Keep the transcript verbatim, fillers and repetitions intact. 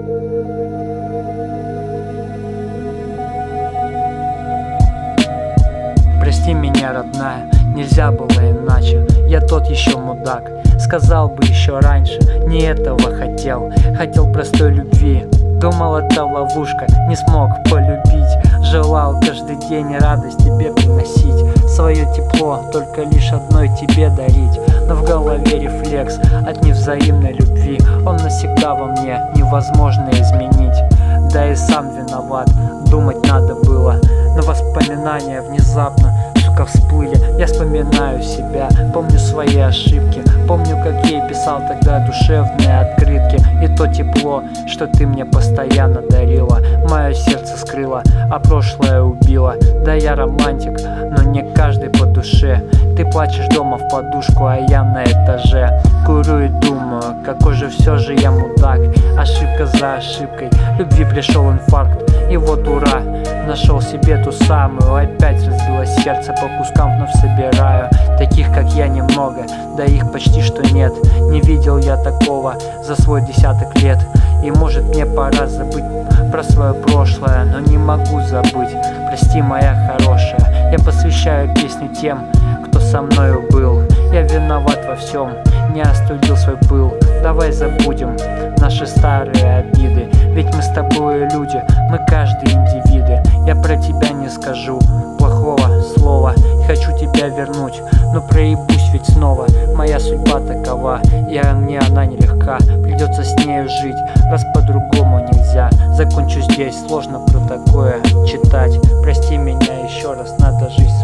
Прости меня, родная, нельзя было иначе. Я тот еще мудак, сказал бы еще раньше. Не этого хотел, хотел простой любви. Думал, это ловушка, не смог полюбить. Желал каждый день радость тебе приносить, свое тепло только лишь одной тебе дарить. Но в голове рефлекс от невзаимной любви. Он навсегда во мне, невозможно изменить. Да и сам виноват, думать надо было. Но воспоминания внезапно, сука, всплыли. Я вспоминаю себя, помню свои ошибки. Помню, как я писал тогда душевные открытки. И то тепло, что ты мне постоянно дарила, мое сердце скрыло, а прошлое убило. Да, я романтик, но не каждый по душе. Ты плачешь дома в подушку, а я на этаже курю и думаю, какой же все же я мудак. Ошибка за ошибкой, любви пришел инфаркт. И вот ура, нашел себе ту самую. Опять разбилось сердце, по кускам вновь собираю. Таких как я немного, да их почти что нет. Не видел я такого за свой десяток лет. И может мне пора забыть про свое прошлое, но не могу забыть. Прости, моя хорошая, я посвящаю песню тем, кто со мною был. Я виноват во всем, не остудил свой пыл. Давай забудем наши старые обиды, ведь мы с тобой люди, мы каждый индивиды. Я про тебя не скажу плохого слова, хочу тебя вернуть, но проебусь ведь снова. Моя судьба такова, и мне она нелегка. Придется с нею жить, раз по-другому нельзя. Закончу здесь, сложно про такое читать. Прости меня еще раз, надо жить